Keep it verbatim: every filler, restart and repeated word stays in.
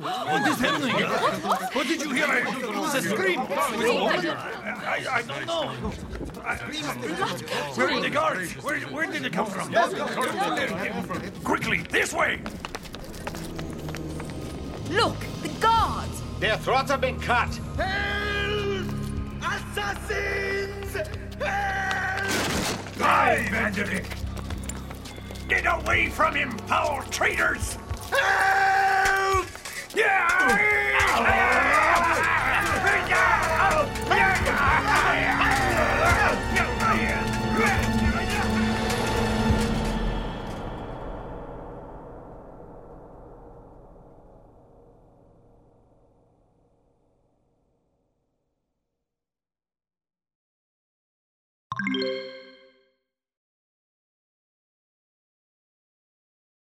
What is happening? What did you hear? It was a scream. I, I don't know. I, where are the guards? Where, where did it come from? Quickly, this way! Look, the guards! Their throats have been cut. Help! Assassins! Help! Die, Vanderbilt! Get away from him, foul traitors! Help! Yeah!